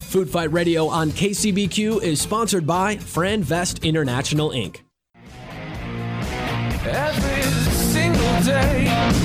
Food Fight Radio on KCBQ is sponsored by FranVest International, Inc. Every single day.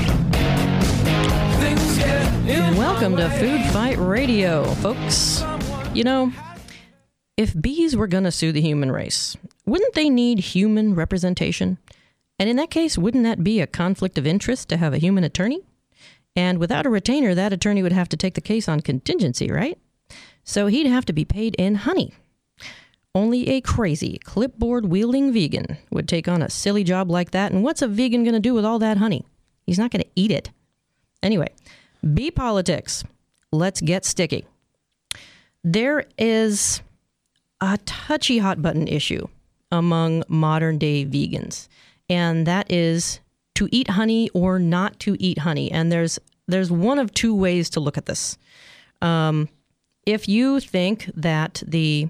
Welcome to Food Fight Radio, folks. You know, if bees were going to sue the human race, wouldn't they need human representation? And in that case, wouldn't that be a conflict of interest to have a human attorney? And without a retainer, that attorney would have to take the case on contingency, right? So he'd have to be paid in honey. Only a crazy, clipboard-wielding vegan would take on a silly job like that. And what's a vegan going to do with all that honey? He's not going to eat it. Anyway, bee politics. Let's get sticky. There is a touchy hot-button issue among modern-day vegans, and that is to eat honey or not to eat honey. And there's one of two ways to look at this. If you think that the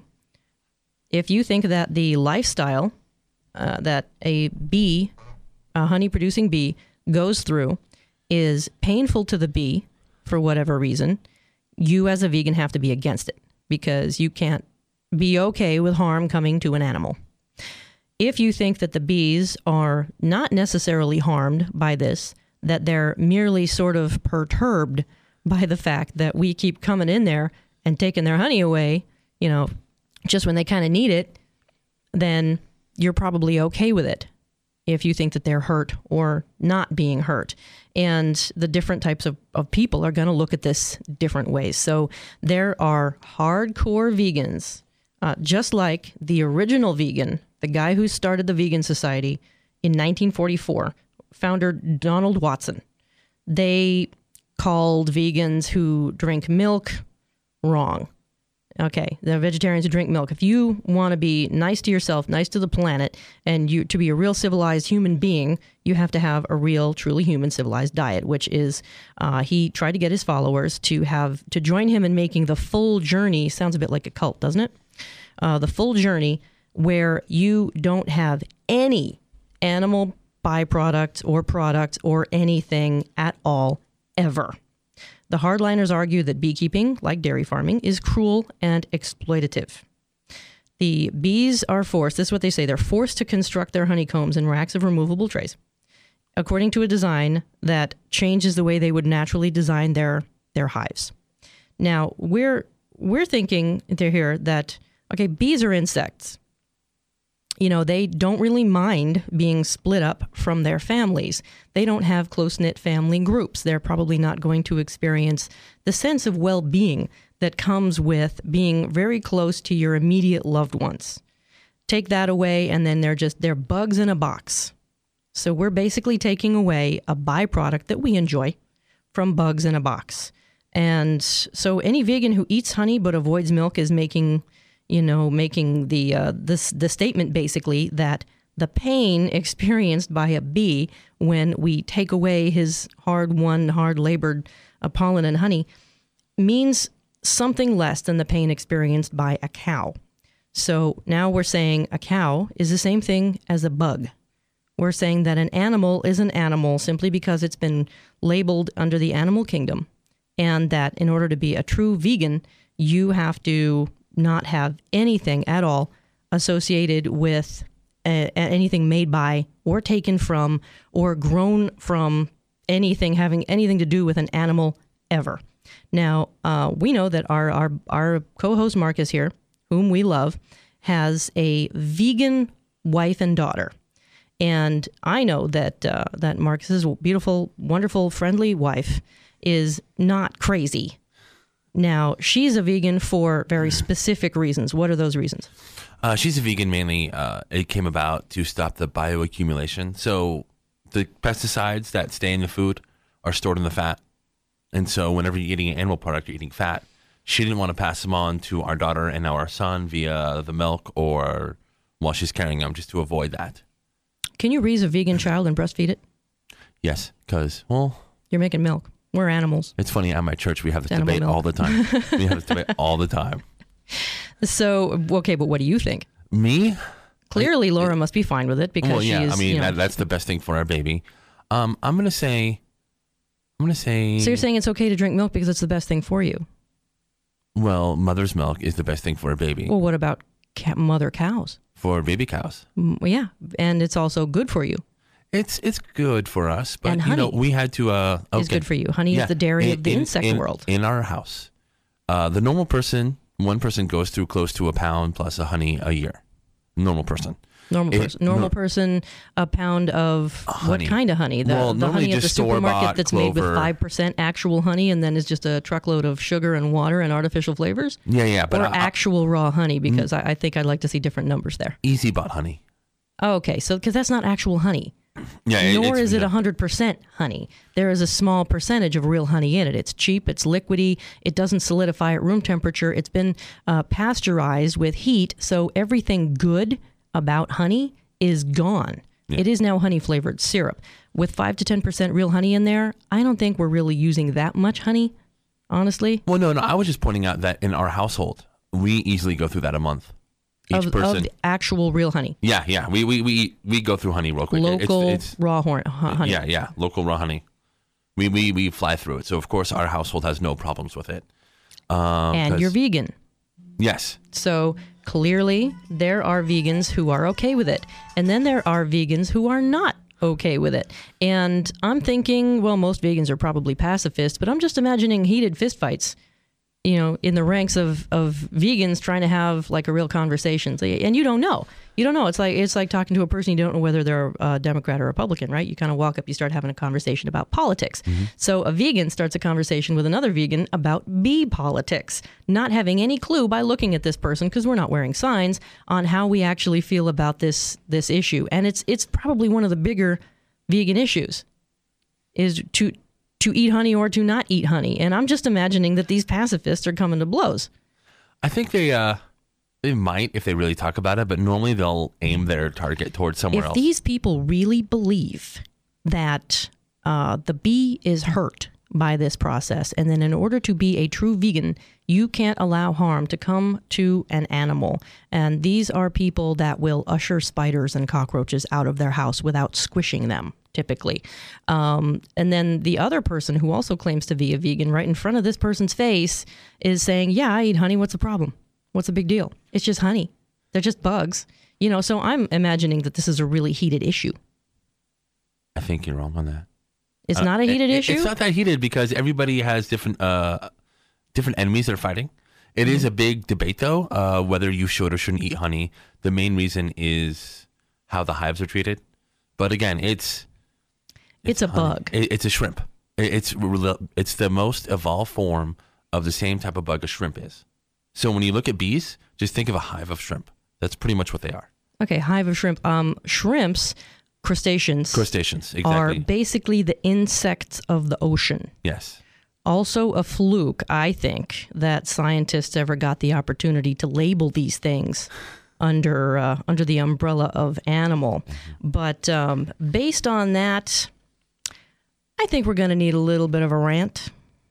lifestyle that a honey-producing bee goes through is painful to the bee for whatever reason, you as a vegan have to be against it because you can't be okay with harm coming to an animal. If you think that the bees are not necessarily harmed by this, that they're merely sort of perturbed by the fact that we keep coming in there and taking their honey away, you know, just when they kind of need it, then you're probably okay with it if you think that they're hurt or not being hurt. And the different types of people are going to look at this different ways. So there are hardcore vegans, just like the original vegan, the guy who started the Vegan Society in 1944, founder Donald Watson. They called vegans who drink milk wrong. Okay, the vegetarians who drink milk. If you want to be nice to yourself, nice to the planet, and you to be a real civilized human being, you have to have a real, truly human civilized diet, which is, he tried to get his followers to join him in making the full journey. Sounds a bit like a cult, doesn't it? The full journey where you don't have any animal byproduct or product or anything at all, ever. The hardliners argue that beekeeping, like dairy farming, is cruel and exploitative. The bees are forced, this is what they say, they're forced to construct their honeycombs in racks of removable trays, according to a design that changes the way they would naturally design their hives. Now, we're thinking here that, okay, bees are insects. You know, they don't really mind being split up from their families. They don't have close-knit family groups. They're probably not going to experience the sense of well-being that comes with being very close to your immediate loved ones. Take that away, and then they're bugs in a box. So we're basically taking away a byproduct that we enjoy from bugs in a box. And so any vegan who eats honey but avoids milk is making the statement basically that the pain experienced by a bee when we take away his hard-won, hard-labored pollen and honey means something less than the pain experienced by a cow. So now we're saying a cow is the same thing as a bug. We're saying that an animal is an animal simply because it's been labeled under the animal kingdom, and that in order to be a true vegan, you have to not have anything at all associated with anything made by or taken from or grown from anything having anything to do with an animal ever. Now, we know that our co-host Marcus here, whom we love, has a vegan wife and daughter. And I know that Marcus's beautiful, wonderful, friendly wife is not crazy. Now, she's a vegan for very specific reasons. What are those reasons? She's a vegan mainly. It came about to stop the bioaccumulation. So the pesticides that stay in the food are stored in the fat. And so whenever you're eating an animal product, you're eating fat. She didn't want to pass them on to our daughter and now our son via the milk or while she's carrying them, just to avoid that. Can you raise a vegan child and breastfeed it? Yes, because, well... You're making milk. We're animals. It's funny, at my church, we have this debate all the time. We have this debate all the time. So, okay, but what do you think? Me? Clearly, Laura must be fine with it because she is... I mean, that's the best thing for our baby. I'm going to say... So you're saying it's okay to drink milk because it's the best thing for you? Well, mother's milk is the best thing for a baby. Well, what about mother cows? For baby cows. Yeah, and it's also good for you. It's good for us, but And honey we had to. Is good for you. Honey is the dairy of the insect world. In our house, the normal person, one person goes through close to a pound plus of honey a year. Normal person. Normal person, a pound of honey. What kind of honey? The honey at the supermarket that's made with 5% actual honey and then is just a truckload of sugar and water and artificial flavors? Yeah. But or actual raw honey, because I think I'd like to see different numbers there. Easy bought honey. Oh, okay, so because that's not actual honey. Yeah, Nor is it 100% honey. There is a small percentage of real honey in it. It's cheap, it's liquidy, it doesn't solidify at room temperature. It's been pasteurized with heat, so everything good about honey is gone. Yeah. It is now honey-flavored syrup. With 5 to 10% real honey in there, I don't think we're really using that much honey, honestly. Well, no, I was just pointing out that in our household, we easily go through that a month. Each person. Of actual real honey. Yeah. We go through honey real quick. Local raw honey. Yeah. Local raw honey. We fly through it. So of course our household has no problems with it. And you're vegan. Yes. So clearly there are vegans who are okay with it. And then there are vegans who are not okay with it. And I'm thinking, well, most vegans are probably pacifists, but I'm just imagining heated fistfights, in the ranks of vegans trying to have like a real conversation. And you don't know. It's like talking to a person, you don't know whether they're a Democrat or Republican, right? You kind of walk up, you start having a conversation about politics. Mm-hmm. So a vegan starts a conversation with another vegan about bee politics, not having any clue by looking at this person, because we're not wearing signs, on how we actually feel about this issue. And it's probably one of the bigger vegan issues, is to eat honey or to not eat honey. And I'm just imagining that these pacifists are coming to blows. I think they might if they really talk about it, but normally they'll aim their target towards somewhere else. If these people really believe that the bee is hurt by this process, and then in order to be a true vegan, you can't allow harm to come to an animal. And these are people that will usher spiders and cockroaches out of their house without squishing them, typically. And then the other person who also claims to be a vegan right in front of this person's face is saying, yeah, I eat honey. What's the problem? What's the big deal? It's just honey. They're just bugs. So I'm imagining that this is a really heated issue. I think you're wrong on that. It's not a heated issue? It's not that heated because everybody has different enemies they're fighting. It is a big debate, though, whether you should or shouldn't eat honey. The main reason is how the hives are treated. But again, it's a bug. It's a shrimp. It's the most evolved form of the same type of bug a shrimp is. So when you look at bees, just think of a hive of shrimp. That's pretty much what they are. Okay, hive of shrimp. Shrimps, crustaceans, exactly, are basically the insects of the ocean. Yes. Also a fluke, I think, that scientists ever got the opportunity to label these things under the umbrella of animal. But based on that, I think we're going to need a little bit of a rant.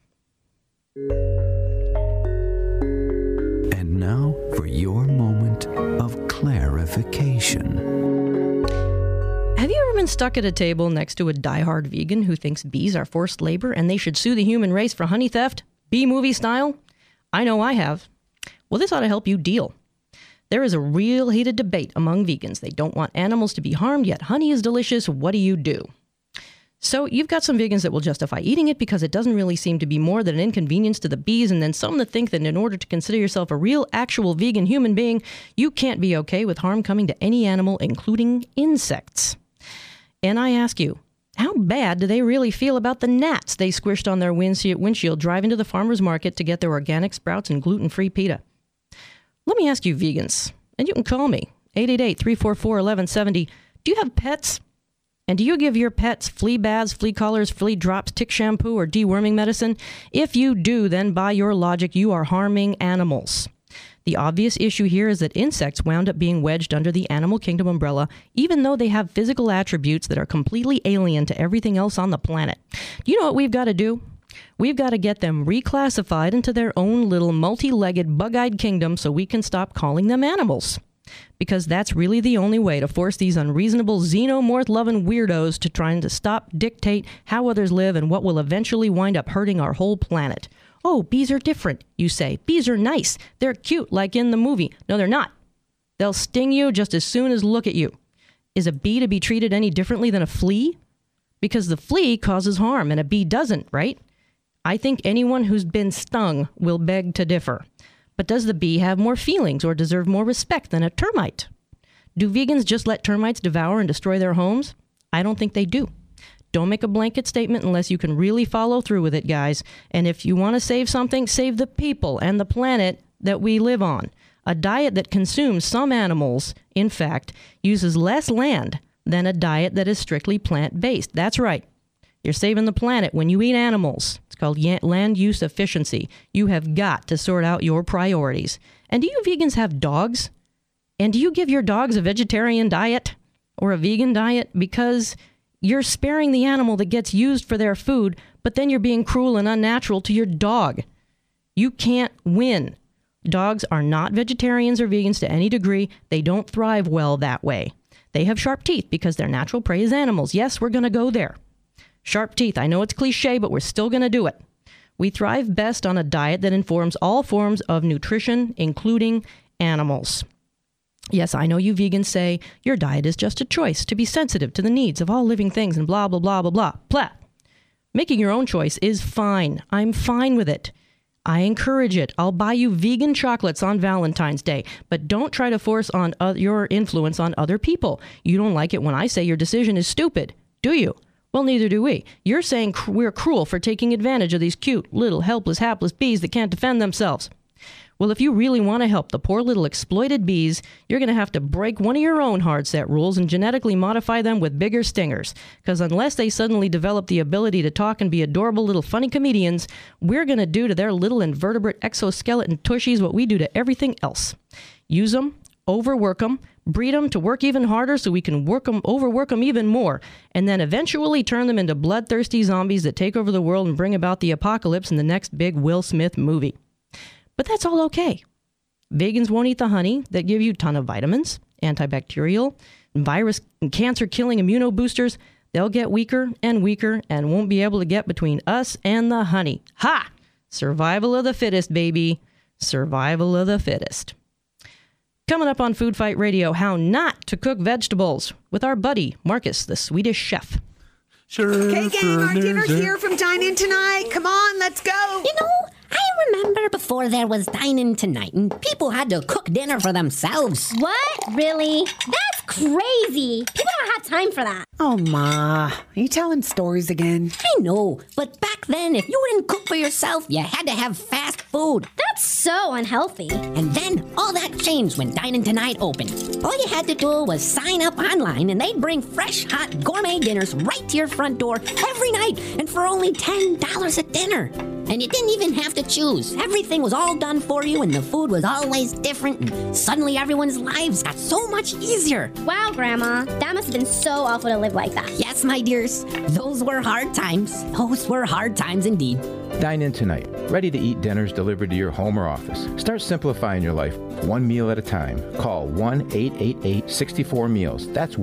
And now for your moment of clarification. Have you ever been stuck at a table next to a diehard vegan who thinks bees are forced labor and they should sue the human race for honey theft, bee-movie style? I know I have. Well, this ought to help you deal. There is a real heated debate among vegans. They don't want animals to be harmed, yet honey is delicious. What do you do? So you've got some vegans that will justify eating it because it doesn't really seem to be more than an inconvenience to the bees, and then some that think that in order to consider yourself a real, actual vegan human being, you can't be okay with harm coming to any animal, including insects. And I ask you, how bad do they really feel about the gnats they squished on their windshield driving to the farmer's market to get their organic sprouts and gluten-free pita? Let me ask you vegans, and you can call me, 888-344-1170. Do you have pets? And do you give your pets flea baths, flea collars, flea drops, tick shampoo, or deworming medicine? If you do, then by your logic, you are harming animals. The obvious issue here is that insects wound up being wedged under the animal kingdom umbrella, even though they have physical attributes that are completely alien to everything else on the planet. Do you know what we've got to do? We've got to get them reclassified into their own little multi-legged, bug-eyed kingdom so we can stop calling them animals. Because that's really the only way to force these unreasonable xenomorph-loving weirdos to try to dictate how others live and what will eventually wind up hurting our whole planet. Oh, bees are different, you say. Bees are nice. They're cute, like in the movie. No, they're not. They'll sting you just as soon as look at you. Is a bee to be treated any differently than a flea? Because the flea causes harm and a bee doesn't, right? I think anyone who's been stung will beg to differ. But does the bee have more feelings or deserve more respect than a termite? Do vegans just let termites devour and destroy their homes? I don't think they do. Don't make a blanket statement unless you can really follow through with it, guys. And if you want to save something, save the people and the planet that we live on. A diet that consumes some animals, in fact, uses less land than a diet that is strictly plant-based. That's right. You're saving the planet when you eat animals. It's called land use efficiency. You have got to sort out your priorities. And do you vegans have dogs? And do you give your dogs a vegetarian diet or a vegan diet? Because you're sparing the animal that gets used for their food, but then you're being cruel and unnatural to your dog. You can't win. Dogs are not vegetarians or vegans to any degree. They don't thrive well that way. They have sharp teeth because their natural prey is animals. Yes, we're going to go there. Sharp teeth. I know it's cliche, but we're still going to do it. We thrive best on a diet that informs all forms of nutrition, including animals. Yes, I know you vegans say your diet is just a choice to be sensitive to the needs of all living things and blah, blah, blah, blah, blah, blah. Making your own choice is fine. I'm fine with it. I encourage it. I'll buy you vegan chocolates on Valentine's Day, but don't try to force on your influence on other people. You don't like it when I say your decision is stupid, do you? Well, neither do we. You're saying we're cruel for taking advantage of these cute, little, helpless, hapless bees that can't defend themselves. Well, if you really want to help the poor little exploited bees, you're going to have to break one of your own hard set rules and genetically modify them with bigger stingers. Because unless they suddenly develop the ability to talk and be adorable little funny comedians, we're going to do to their little invertebrate exoskeleton tushies what we do to everything else. Use them, overwork them, breed them to work even harder so we can overwork them even more, and then eventually turn them into bloodthirsty zombies that take over the world and bring about the apocalypse in the next big Will Smith movie. But that's all okay. Vegans won't eat the honey that give you a ton of vitamins, antibacterial, virus and cancer-killing immunoboosters. They'll get weaker and weaker and won't be able to get between us and the honey. Ha! Survival of the fittest, baby. Survival of the fittest. Coming up on Food Fight Radio, how not to cook vegetables with our buddy, Marcus, the Swedish chef. Okay, gang, our dinner's here from Dine In Tonight. Come on, let's go. You know, I remember before there was Dine In Tonight and people had to cook dinner for themselves. What? Really? That's crazy. People don't have time for that. Oh, Ma, are you telling stories again? I know, but back then, if you didn't cook for yourself, you had to have fast food. That's so unhealthy. And then all that changed when Dine In Tonight opened. All you had to do was sign up online and they'd bring fresh, hot, gourmet dinners right to your front door every night and for only $10 a dinner. And you didn't even have to choose. Everything was all done for you and the food was always different. And suddenly everyone's lives got so much easier. Wow, Grandma. That must have been so awful to live like that. Yes, my dears. Those were hard times. Those were hard times indeed. Dine In Tonight. Ready to eat dinners delivered to your home or office. Start simplifying your life one meal at a time. Call 1-888-64-MEALS. That's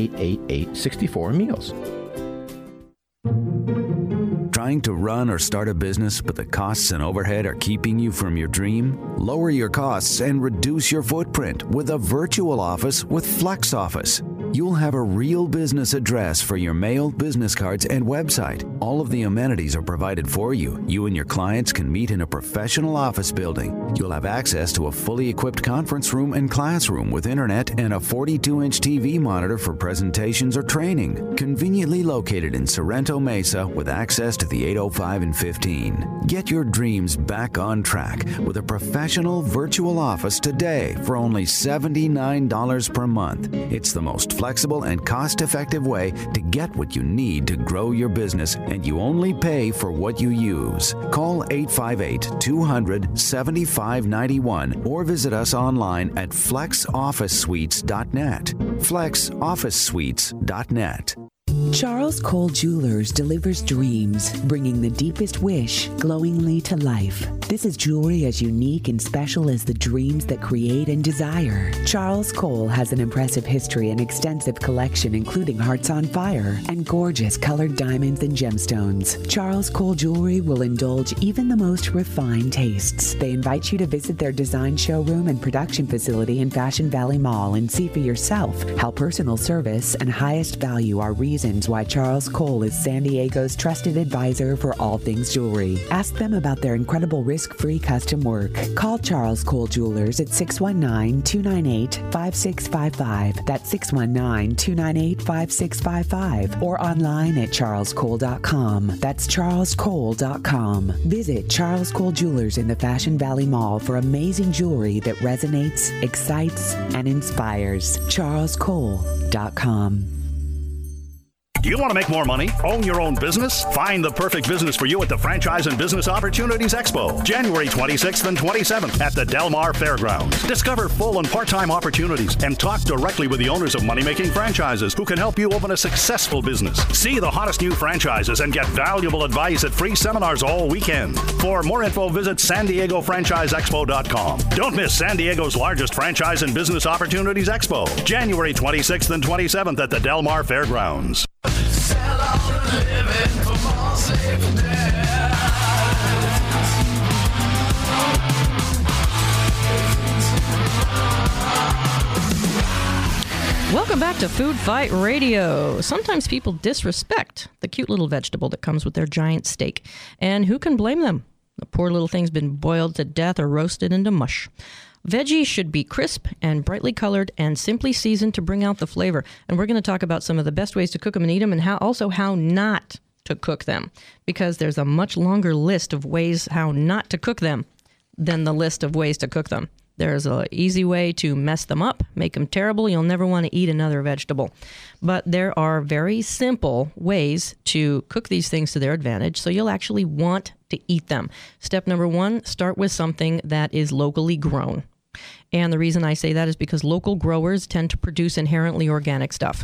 1-888-64-MEALS. Trying to run or start a business, but the costs and overhead are keeping you from your dream? Lower your costs and reduce your footprint with a virtual office with Flex Office. You'll have a real business address for your mail, business cards, and website. All of the amenities are provided for you. You and your clients can meet in a professional office building. You'll have access to a fully equipped conference room and classroom with internet and a 42-inch TV monitor for presentations or training. Conveniently located in Sorrento Mesa with access to the 805 and 15. Get your dreams back on track with a professional virtual office today for only $79 per month. It's the most flexible and cost-effective way to get what you need to grow your business, and you only pay for what you use. Call 858-200-7591 or visit us online at flexofficesuites.net. flexofficesuites.net. Charles Cole Jewelers delivers dreams, bringing the deepest wish glowingly to life. This is jewelry as unique and special as the dreams that create and desire. Charles Cole has an impressive history and extensive collection, including Hearts on Fire and gorgeous colored diamonds and gemstones. Charles Cole Jewelry will indulge even the most refined tastes. They invite you to visit their design showroom and production facility in Fashion Valley Mall and see for yourself how personal service and highest value are reasons why Charles Cole is San Diego's trusted advisor for all things jewelry. Ask them about their incredible risk-free custom work. Call Charles Cole Jewelers at 619-298-5655. That's 619-298-5655. Or online at charlescole.com. That's charlescole.com. Visit Charles Cole Jewelers in the Fashion Valley Mall for amazing jewelry that resonates, excites, and inspires. charlescole.com. Do you want to make more money? Own your own business? Find the perfect business for you at the Franchise and Business Opportunities Expo, January 26th and 27th at the Del Mar Fairgrounds. Discover full and part-time opportunities and talk directly with the owners of money-making franchises who can help you open a successful business. See the hottest new franchises and get valuable advice at free seminars all weekend. For more info, visit SanDiegoFranchiseExpo.com. Don't miss San Diego's largest Franchise and Business Opportunities Expo, January 26th and 27th at the Del Mar Fairgrounds. Welcome back to Food Fight Radio. Sometimes people disrespect the cute little vegetable that comes with their giant steak. And who can blame them? The poor little thing's been boiled to death or roasted into mush. Veggies should be crisp and brightly colored and simply seasoned to bring out the flavor. And we're going to talk about some of the best ways to cook them and eat them, and how not to cook them, because there's a much longer list of ways how not to cook them than the list of ways to cook them. There's an easy way to mess them up, make them terrible. You'll never want to eat another vegetable. But there are very simple ways to cook these things to their advantage, so you'll actually want to eat them. Step number 1, start with something that is locally grown. And the reason I say that is because local growers tend to produce inherently organic stuff.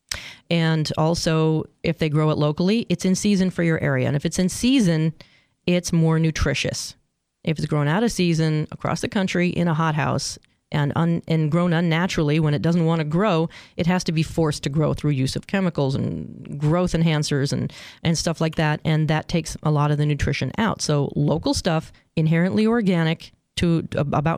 And also, if they grow it locally, it's in season for your area. And if it's in season, it's more nutritious. If it's grown out of season across the country in a hothouse and grown unnaturally when it doesn't want to grow, it has to be forced to grow through use of chemicals and growth enhancers and stuff like that. And that takes a lot of the nutrition out. So local stuff, inherently organic, to about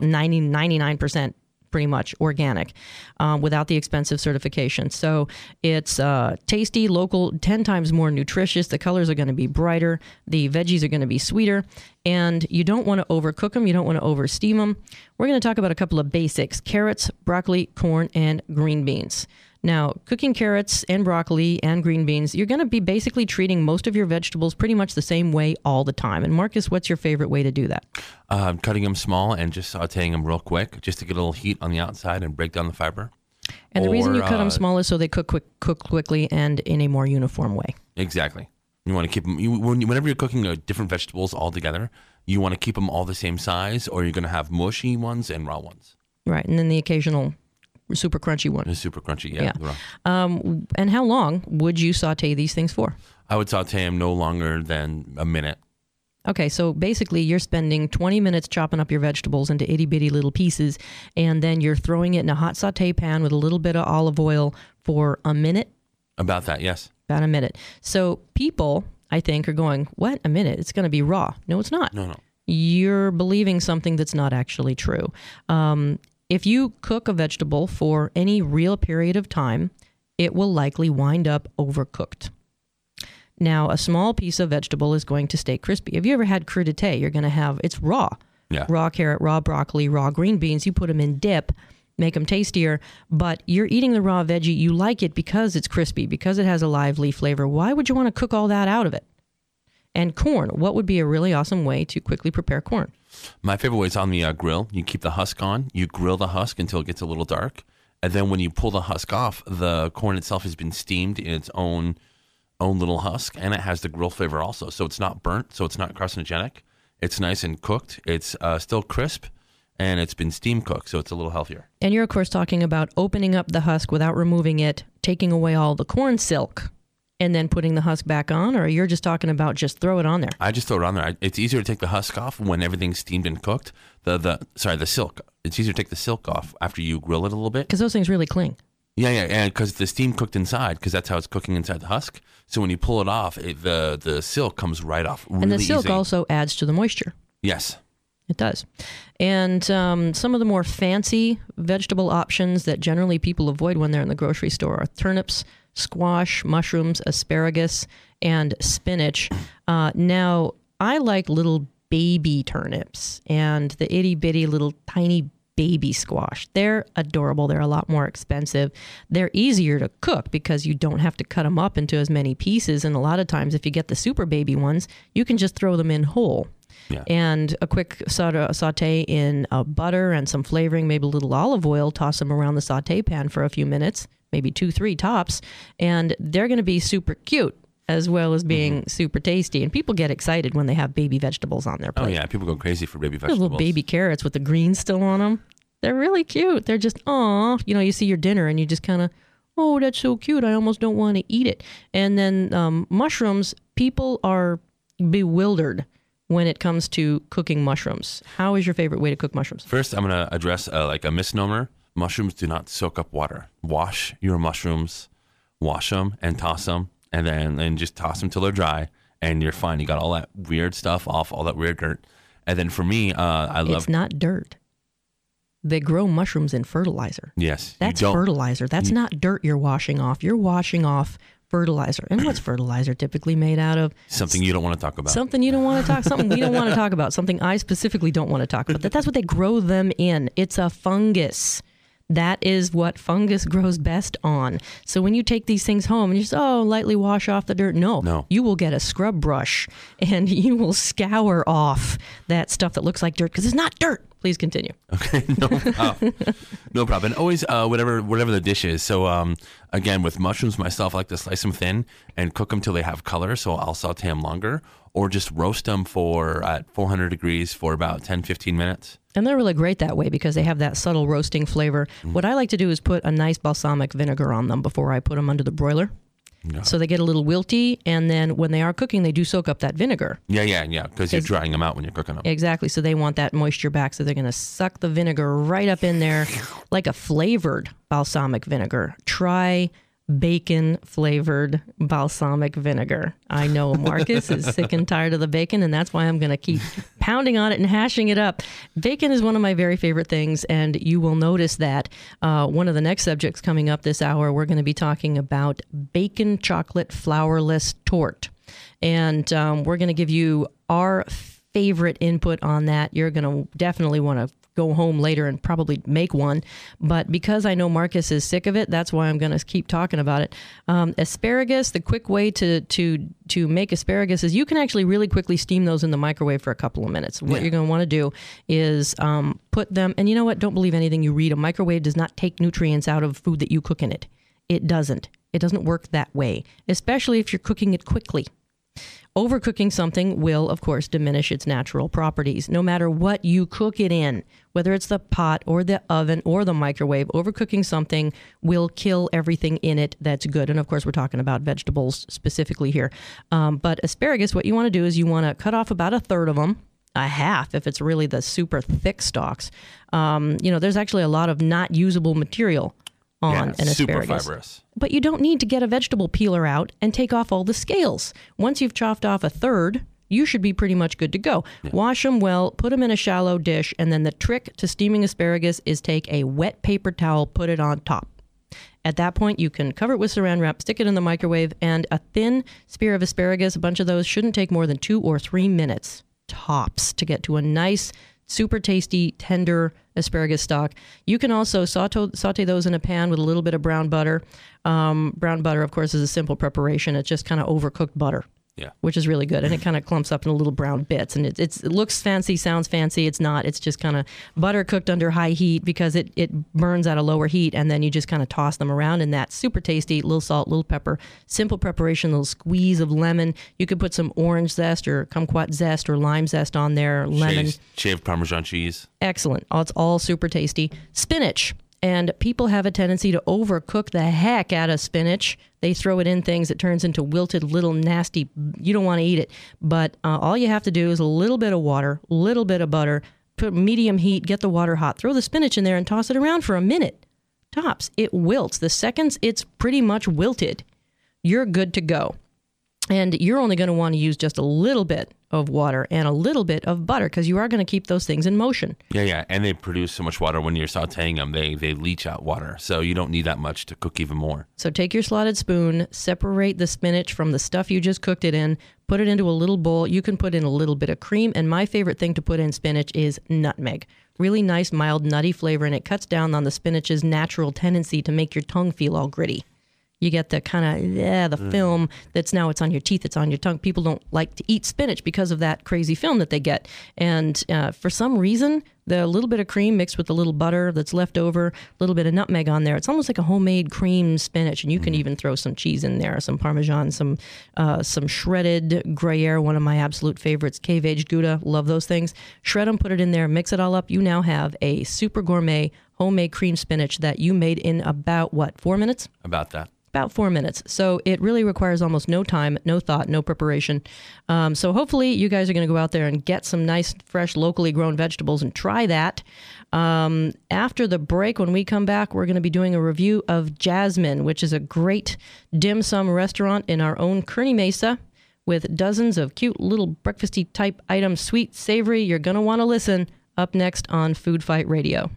99% pretty much organic, without the expensive certification. So it's tasty, local, 10 times more nutritious. The colors are going to be brighter. The veggies are going to be sweeter. And you don't want to overcook them. You don't want to oversteam them. We're going to talk about a couple of basics: carrots, broccoli, corn, and green beans. Now, cooking carrots and broccoli and green beans, you're going to be basically treating most of your vegetables pretty much the same way all the time. And Marcus, what's your favorite way to do that? Cutting them small and just sauteing them real quick, just to get a little heat on the outside and break down the fiber. And the reason you cut them small is so they cook quickly and in a more uniform way. Exactly. You want to keep them, whenever you're cooking different vegetables all together, you want to keep them all the same size, or you're going to have mushy ones and raw ones. Right, and then the occasional super crunchy one. The super crunchy, yeah. And how long would you saute these things for? I would saute them no longer than a minute. Okay, so basically you're spending 20 minutes chopping up your vegetables into itty-bitty little pieces, and then you're throwing it in a hot saute pan with a little bit of olive oil for a minute? About that, yes. About a minute. So people, I think, are going, what, a minute? It's going to be raw. No, it's not. No. You're believing something that's not actually true. If you cook a vegetable for any real period of time, it will likely wind up overcooked. Now, a small piece of vegetable is going to stay crispy. Have you ever had crudité? You're going to have, it's raw. Yeah. Raw carrot, raw broccoli, raw green beans. You put them in dip, make them tastier, but you're eating the raw veggie. You like it because it's crispy, because it has a lively flavor. Why would you want to cook all that out of it? And corn, what would be a really awesome way to quickly prepare corn? My favorite way is on the grill. You keep the husk on. You grill the husk until it gets a little dark. And then when you pull the husk off, the corn itself has been steamed in its own little husk, and it has the grill flavor also. So it's not burnt, so it's not carcinogenic. It's nice and cooked. It's still crisp, and it's been steam cooked, so it's a little healthier. And you're, of course, talking about opening up the husk without removing it, taking away all the corn silk, and then putting the husk back on, or you're just talking about just throw it on there? I just throw it on there. It's easier to take the husk off when everything's steamed and cooked. The silk. It's easier to take the silk off after you grill it a little bit. Because those things really cling. Yeah, and because the steam cooked inside, because that's how it's cooking inside the husk. So when you pull it off, the silk comes right off really And the silk easy. also adds to the moisture. Yes. It does. And some of the more fancy vegetable options that generally people avoid when they're in the grocery store are turnips, squash, mushrooms, asparagus, and spinach. Now, I like little baby turnips and the itty-bitty little tiny baby squash. They're adorable. They're a lot more expensive. They're easier to cook because you don't have to cut them up into as many pieces. And a lot of times, if you get the super baby ones, you can just throw them in whole. Yeah. And a quick saute in butter and some flavoring, maybe a little olive oil, toss them around the saute pan for a few minutes, maybe 2-3 tops, and they're going to be super cute as well as being super tasty. And people get excited when they have baby vegetables on their plate. Oh, yeah. People go crazy for baby Those vegetables. little baby carrots with the greens still on them. They're really cute. They're just, aw. You know, you see your dinner and you just kind of, oh, that's so cute. I almost don't want to eat it. And then mushrooms, people are bewildered when it comes to cooking mushrooms. How is your favorite way to cook mushrooms? First, I'm going to address like a misnomer. Mushrooms do not soak up water. Wash your mushrooms, wash them and toss them, and then just toss them till they're dry, and you're fine. You got all that weird stuff off, all that weird dirt. And then for me, I love... It's not dirt. They grow mushrooms in fertilizer. Yes. That's fertilizer. That's not dirt you're washing off. You're washing off fertilizer. And what's fertilizer typically made out of? Something you don't want to talk about. Something you don't want to talk, something we don't want to talk about, something I specifically don't want to talk about. That's what they grow them in. It's a fungus. That is what fungus grows best on. So when you take these things home and you just, lightly wash off the dirt. No. You will get a scrub brush and you will scour off that stuff that looks like dirt because it's not dirt. Please continue. Okay, no problem. And always whatever the dish is. So again, with mushrooms myself, I like to slice them thin and cook them till they have color. So I'll saute them longer or just roast them at 400 degrees for about 10-15 minutes. And they're really great that way because they have that subtle roasting flavor. Mm-hmm. What I like to do is put a nice balsamic vinegar on them before I put them under the broiler. No. So they get a little wilty, and then when they are cooking, they do soak up that vinegar. Yeah, because you're drying them out when you're cooking them. Exactly, so they want that moisture back, so they're going to suck the vinegar right up in there like a flavored balsamic vinegar. Try bacon-flavored balsamic vinegar. I know Marcus is sick and tired of the bacon, and that's why I'm going to keep pounding on it and hashing it up. Bacon is one of my very favorite things, and you will notice that one of the next subjects coming up this hour, we're going to be talking about bacon chocolate flourless torte. And we're going to give you our favorite input on that. You're going to definitely want to go home later and probably make one. But because I know Marcus is sick of it, that's why I'm going to keep talking about it. Asparagus, the quick way to make asparagus is you can actually really quickly steam those in the microwave for a couple of minutes. What you're going to want to do is put them, and you know what? Don't believe anything you read. A microwave does not take nutrients out of food that you cook in it. It doesn't. It doesn't work that way, especially if you're cooking it quickly. Overcooking something will, of course, diminish its natural properties. No matter what you cook it in, whether it's the pot or the oven or the microwave, overcooking something will kill everything in it that's good. And of course, we're talking about vegetables specifically here. But asparagus, what you want to do is you want to cut off about a third of them, a half if it's really the super thick stalks. There's actually a lot of not usable material on an asparagus. Super fibrous. But you don't need to get a vegetable peeler out and take off all the scales. Once you've chopped off a third, you should be pretty much good to go. Yeah. Wash them well, put them in a shallow dish, and then the trick to steaming asparagus is take a wet paper towel, put it on top. At that point, you can cover it with saran wrap, stick it in the microwave, and a thin spear of asparagus, a bunch of those, shouldn't take more than 2 or 3 minutes, tops, to get to a nice, super tasty, tender asparagus stock. You can also saute those in a pan with a little bit of brown butter. Brown butter, of course, is a simple preparation. It's just kind of overcooked butter. Yeah. Which is really good. And it kind of clumps up in little brown bits. And it looks fancy, sounds fancy. It's not. It's just kind of butter cooked under high heat because it burns at a lower heat. And then you just kind of toss them around in that. Super tasty. Little salt, little pepper. Simple preparation, little squeeze of lemon. You could put some orange zest or kumquat zest or lime zest on there. Lemon. Shaved Parmesan cheese. Excellent. It's all super tasty. Spinach. And people have a tendency to overcook the heck out of spinach. They throw it in things. It turns into wilted little nasty. You don't want to eat it. But all you have to do is a little bit of water, a little bit of butter, put medium heat, get the water hot, throw the spinach in there and toss it around for a minute. Tops. It wilts. The seconds it's pretty much wilted, you're good to go. And you're only going to want to use just a little bit of water and a little bit of butter because you are going to keep those things in motion. Yeah. And they produce so much water when you're sauteing them. They leach out water. So you don't need that much to cook even more. So take your slotted spoon, separate the spinach from the stuff you just cooked it in, put it into a little bowl. You can put in a little bit of cream. And my favorite thing to put in spinach is nutmeg. Really nice, mild, nutty flavor. And it cuts down on the spinach's natural tendency to make your tongue feel all gritty. You get the kind of, the film it's on your teeth, it's on your tongue. People don't like to eat spinach because of that crazy film that they get. And for some reason, the little bit of cream mixed with a little butter that's left over, a little bit of nutmeg on there, it's almost like a homemade cream spinach. And you can even throw some cheese in there, some Parmesan, some shredded Gruyere, one of my absolute favorites, cave-aged Gouda. Love those things. Shred them, put it in there, mix it all up. You now have a super gourmet homemade cream spinach that you made in about, 4 minutes? About that. About 4 minutes. So it really requires almost no time, no thought, no preparation. So hopefully you guys are going to go out there and get some nice, fresh, locally grown vegetables and try that. After the break, when we come back, we're going to be doing a review of Jasmine, which is a great dim sum restaurant in our own Kearney Mesa with dozens of cute little breakfasty type items, sweet, savory. You're going to want to listen. Up next on Food Fight Radio.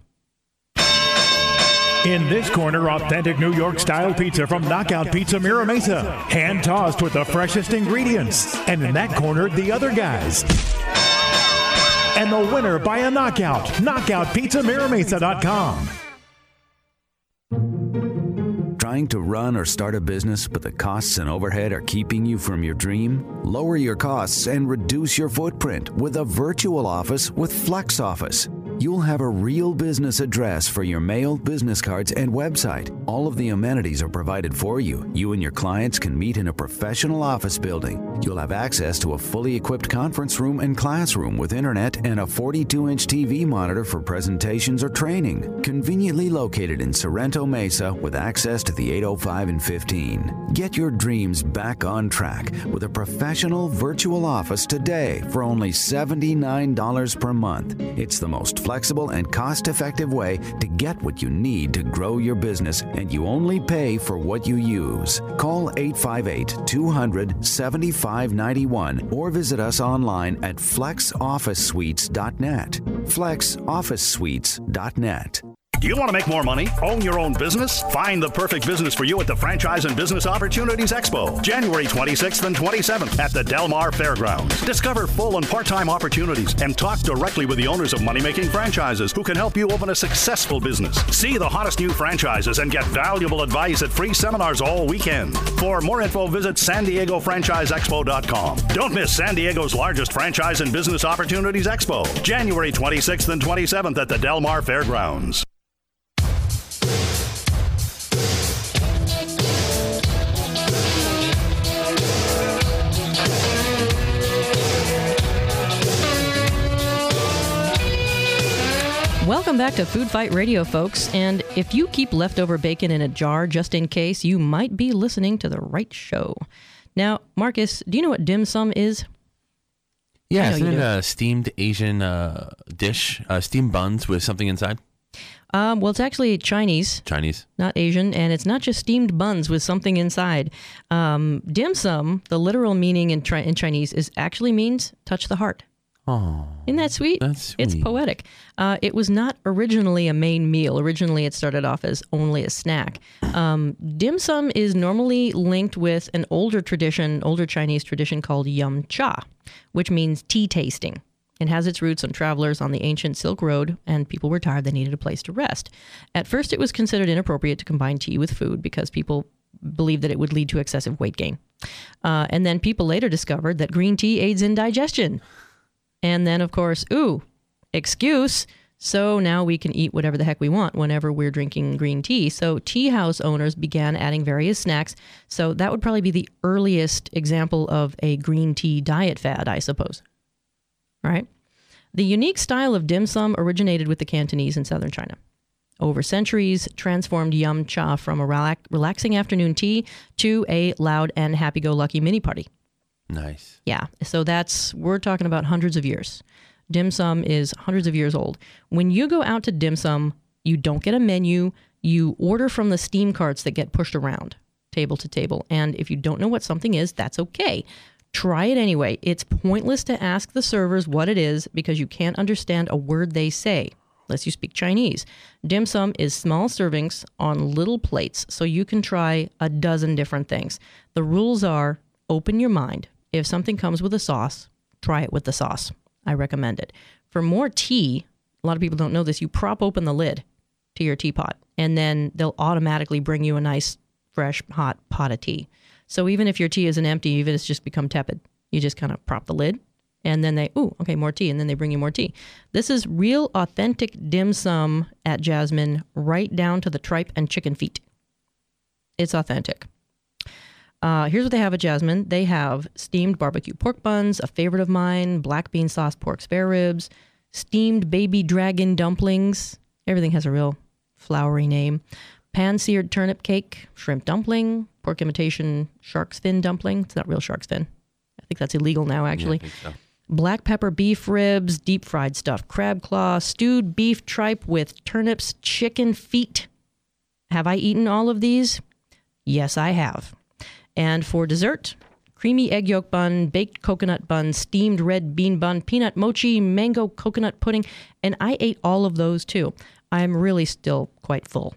In this corner, authentic New York-style pizza from Knockout Pizza Mira Mesa. Hand-tossed with the freshest ingredients. And in that corner, the other guys. And the winner by a knockout. KnockoutPizzaMiraMesa.com. Trying to run or start a business, but the costs and overhead are keeping you from your dream? Lower your costs and reduce your footprint with a virtual office with Flex Office. You'll have a real business address for your mail, business cards, and website. All of the amenities are provided for you. You and your clients can meet in a professional office building. You'll have access to a fully equipped conference room and classroom with internet and a 42-inch TV monitor for presentations or training. Conveniently located in Sorrento Mesa with access to the 805 and 15. Get your dreams back on track with a professional virtual office today for only $79 per month. It's the most flexible and cost-effective way to get what you need to grow your business, and you only pay for what you use. Call 858-200-7591 or visit us online at flexofficesuites.net. flexofficesuites.net. Do you want to make more money? Own your own business? Find the perfect business for you at the Franchise and Business Opportunities Expo, January 26th and 27th at the Del Mar Fairgrounds. Discover full and part-time opportunities and talk directly with the owners of money-making franchises who can help you open a successful business. See the hottest new franchises and get valuable advice at free seminars all weekend. For more info, visit SanDiegoFranchiseExpo.com. Don't miss San Diego's largest Franchise and Business Opportunities Expo, January 26th and 27th at the Del Mar Fairgrounds. Welcome back to Food Fight Radio, folks. And if you keep leftover bacon in a jar just in case, you might be listening to the right show. Now, Marcus, do you know what dim sum is? Yeah, isn't it a steamed Asian dish? Steamed buns with something inside? Well, it's actually Chinese. Chinese. Not Asian. And it's not just steamed buns with something inside. Dim sum, the literal meaning in Chinese, actually means touch the heart. Oh, isn't that sweet? That's sweet. It's poetic. It was not originally a main meal. Originally, it started off as only a snack. Dim sum is normally linked with an older Chinese tradition called yum cha, which means tea tasting. It has its roots on travelers on the ancient Silk Road, and people were tired. They needed a place to rest. At first, it was considered inappropriate to combine tea with food because people believed that it would lead to excessive weight gain. And then people later discovered that green tea aids in digestion. And then, of course, excuse. So now we can eat whatever the heck we want whenever we're drinking green tea. So tea house owners began adding various snacks. So that would probably be the earliest example of a green tea diet fad, I suppose. All right. The unique style of dim sum originated with the Cantonese in southern China. over centuries, transformed yum cha from a relaxing afternoon tea to a loud and happy-go-lucky mini party. Nice. Yeah. So we're talking about hundreds of years. Dim sum is hundreds of years old. When you go out to dim sum, you don't get a menu. You order from the steam carts that get pushed around table to table. And if you don't know what something is, that's okay. Try it anyway. It's pointless to ask the servers what it is because you can't understand a word they say unless you speak Chinese. Dim sum is small servings on little plates, so you can try a dozen different things. The rules are open your mind. If something comes with a sauce, try it with the sauce. I recommend it. For more tea, a lot of people don't know this, you prop open the lid to your teapot, and then they'll automatically bring you a nice, fresh, hot pot of tea. So even if your tea isn't empty, even if it's just become tepid, you just kind of prop the lid, and then okay, more tea, and then they bring you more tea. This is real, authentic dim sum at Jasmine, right down to the tripe and chicken feet. It's authentic. Here's what they have at Jasmine. They have steamed barbecue pork buns, a favorite of mine, black bean sauce pork spare ribs, steamed baby dragon dumplings. Everything has a real flowery name. Pan-seared turnip cake, shrimp dumpling, pork imitation shark's fin dumpling. It's not real shark's fin. I think that's illegal now, actually. Yeah, I think so. Black pepper beef ribs, deep-fried stuffed crab claw, stewed beef tripe with turnips, chicken feet. Have I eaten all of these? Yes, I have. And for dessert, creamy egg yolk bun, baked coconut bun, steamed red bean bun, peanut mochi, mango coconut pudding. And I ate all of those too. I'm really still quite full.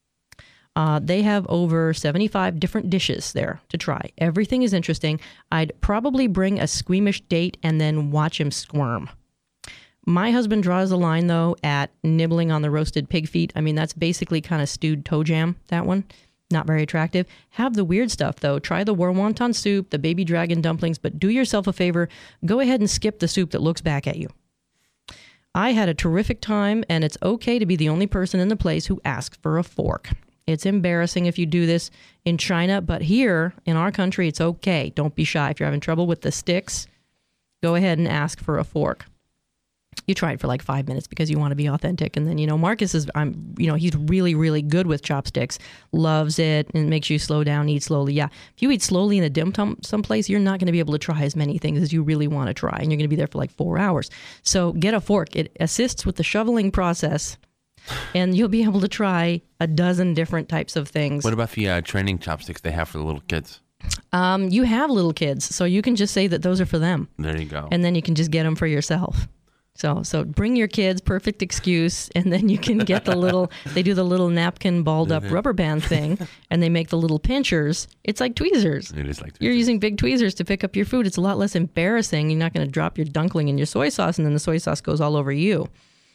They have over 75 different dishes there to try. Everything is interesting. I'd probably bring a squeamish date and then watch him squirm. My husband draws the line, though, at nibbling on the roasted pig feet. I mean, that's basically kind of stewed toe jam, that one. Not very attractive. Have the weird stuff, though. Try the war wonton soup, the baby dragon dumplings, but do yourself a favor. Go ahead and skip the soup that looks back at you. I had a terrific time, and it's okay to be the only person in the place who asks for a fork. It's embarrassing if you do this in China, but here in our country, it's okay. Don't be shy. If you're having trouble with the sticks, go ahead and ask for a fork. You try it for like 5 minutes because you want to be authentic. And then, Marcus is, he's really, really good with chopsticks, loves it, and makes you slow down, eat slowly. Yeah. If you eat slowly in a dim sum someplace, you're not going to be able to try as many things as you really want to try. And you're going to be there for like 4 hours. So get a fork. It assists with the shoveling process, and you'll be able to try a dozen different types of things. What about the training chopsticks they have for the little kids? You have little kids, so you can just say that those are for them. There you go. And then you can just get them for yourself. So bring your kids, perfect excuse, and then you can get they do the little napkin balled up rubber band thing, and they make the little pinchers. It's like tweezers. It is like tweezers. You're using big tweezers to pick up your food. It's a lot less embarrassing. You're not going to drop your dunkling in your soy sauce, and then the soy sauce goes all over you.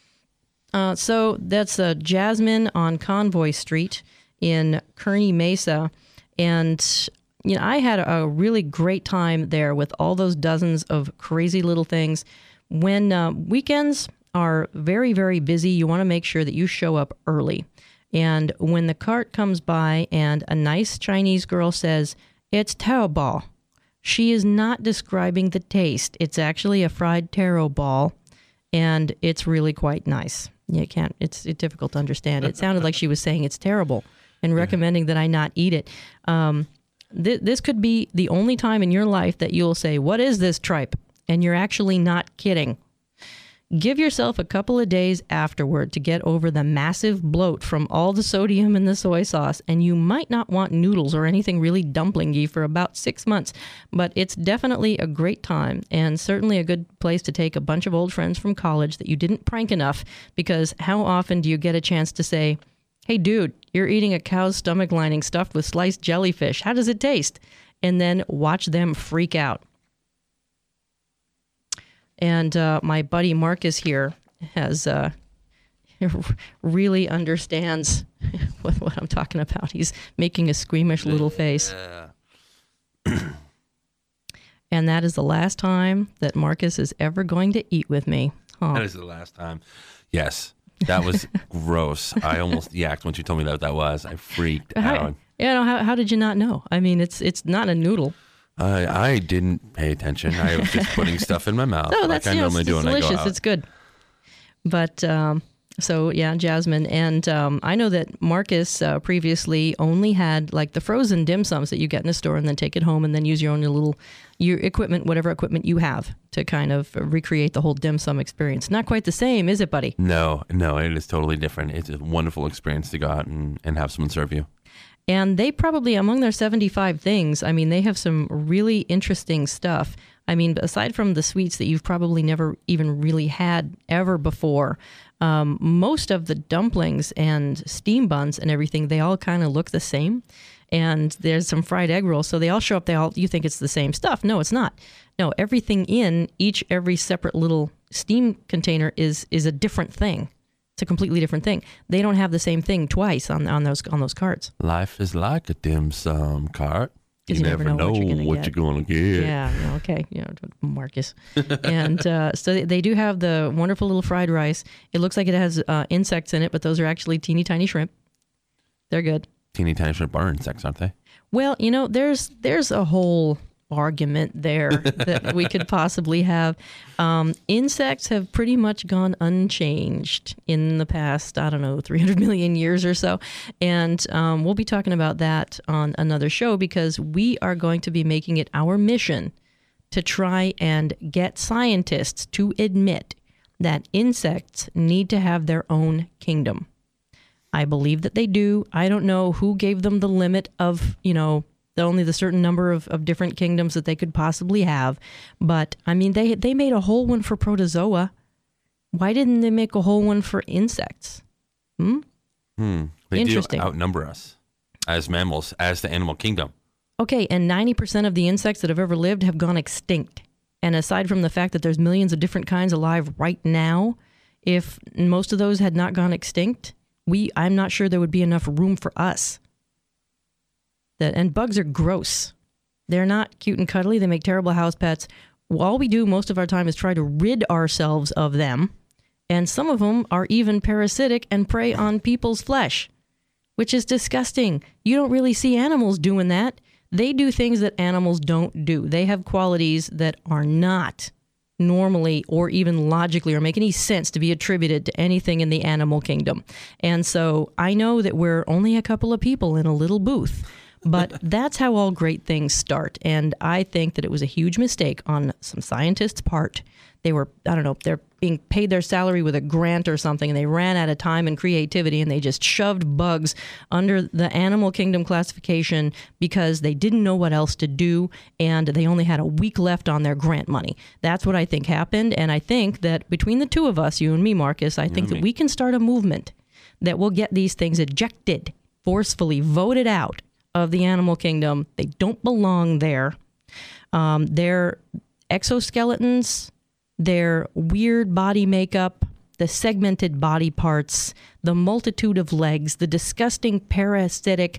So that's Jasmine on Convoy Street in Kearny Mesa. And, I had a really great time there with all those dozens of crazy little things. When weekends are very, very busy, you want to make sure that you show up early. And when the cart comes by and a nice Chinese girl says, "It's taro ball," she is not describing the taste. It's actually a fried taro ball, and it's really quite nice. It's difficult to understand. It sounded like she was saying it's terrible and recommending that I not eat it. This could be the only time in your life that you'll say, "What is this tripe?" And you're actually not kidding. Give yourself a couple of days afterward to get over the massive bloat from all the sodium in the soy sauce, and you might not want noodles or anything really dumplingy for about 6 months, but it's definitely a great time and certainly a good place to take a bunch of old friends from college that you didn't prank enough, because how often do you get a chance to say, "Hey dude, you're eating a cow's stomach lining stuffed with sliced jellyfish. How does it taste?" And then watch them freak out. And my buddy Marcus here has really understands what I'm talking about. He's making a squeamish little face. And that is the last time that Marcus is ever going to eat with me. That is the last time. Yes, that was gross. I almost yacked when you told me that was. I freaked out. How did you not know? I mean, it's not a noodle. I didn't pay attention. I was just putting stuff in my mouth like I normally do when I go out. It's good. But So, yeah, Jasmine. And I know that Marcus previously only had like the frozen dim sums that you get in a store and then take it home and then use your own your equipment, whatever equipment you have, to kind of recreate the whole dim sum experience. Not quite the same, is it, buddy? No, it is totally different. It's a wonderful experience to go out and have someone serve you. And they probably, among their 75 things, I mean, they have some really interesting stuff. I mean, aside from the sweets that you've probably never even really had ever before, most of the dumplings and steam buns and everything, they all kind of look the same. And there's some fried egg rolls, so they all show up. You think it's the same stuff. No, it's not. No, everything in every separate little steam container is a different thing. It's a completely different thing. They don't have the same thing twice on those carts. Life is like a dim sum cart. You never know what you're going to get. Yeah, okay. Marcus. And so they do have the wonderful little fried rice. It looks like it has insects in it, but those are actually teeny tiny shrimp. They're good. Teeny tiny shrimp are insects, aren't they? Well, there's a whole argument there that we could possibly have. Insects have pretty much gone unchanged in the past, 300 million years or so. And we'll be talking about that on another show, because we are going to be making it our mission to try and get scientists to admit that insects need to have their own kingdom. I believe that they do. I don't know who gave them the limit of, only the certain number of different kingdoms that they could possibly have. But, I mean, they made a whole one for protozoa. Why didn't they make a whole one for insects? They Interesting. do outnumber us as mammals, as the animal kingdom. Okay, and 90% of the insects that have ever lived have gone extinct. And aside from the fact that there's millions of different kinds alive right now, if most of those had not gone extinct, I'm not sure there would be enough room for us. And bugs are gross. They're not cute and cuddly. They make terrible house pets. All we do most of our time is try to rid ourselves of them. And some of them are even parasitic and prey on people's flesh, which is disgusting. You don't really see animals doing that. They do things that animals don't do. They have qualities that are not normally or even logically or make any sense to be attributed to anything in the animal kingdom. And so I know that we're only a couple of people in a little booth, but that's how all great things start. And I think that it was a huge mistake on some scientists' part. They were, they're being paid their salary with a grant or something, and they ran out of time and creativity, and they just shoved bugs under the animal kingdom classification because they didn't know what else to do, and they only had a week left on their grant money. That's what I think happened, and I think that between the two of us, you and me, Marcus, I think that we can start a movement that will get these things ejected, forcefully voted out of the animal kingdom. They don't belong there. Their exoskeletons, their weird body makeup, the segmented body parts, the multitude of legs, the disgusting parasitic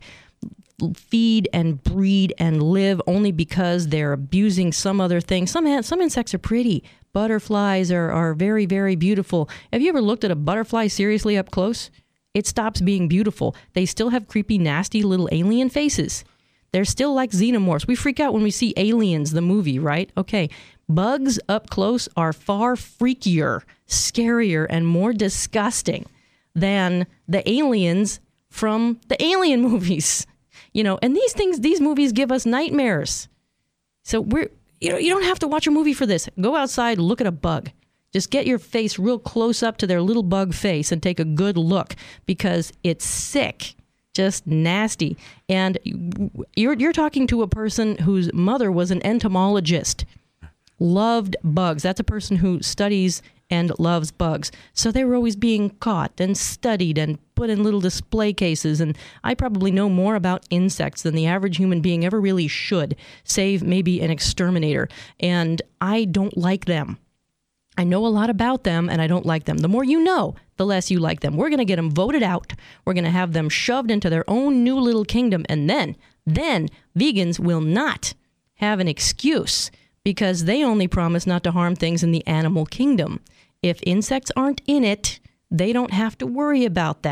feed and breed and live only because they're abusing some other thing. Some insects are pretty. Butterflies are very, very beautiful. Have you ever looked at a butterfly seriously up close? It stops being beautiful. They still have creepy, nasty little alien faces. They're still like xenomorphs. We freak out when we see Aliens, the movie, right? Okay. Bugs up close are far freakier, scarier, and more disgusting than the aliens from the Alien movies. And these movies give us nightmares. So you don't have to watch a movie for this. Go outside, look at a bug. Just get your face real close up to their little bug face and take a good look, because it's sick, just nasty. And you're talking to a person whose mother was an entomologist, loved bugs. That's a person who studies and loves bugs. So they were always being caught and studied and put in little display cases. And I probably know more about insects than the average human being ever really should, save maybe an exterminator. And I don't like them. I know a lot about them, and I don't like them. The more you know, the less you like them. We're going to get them voted out. We're going to have them shoved into their own new little kingdom. And then vegans will not have an excuse, because they only promise not to harm things in the animal kingdom. If insects aren't in it, they don't have to worry about that.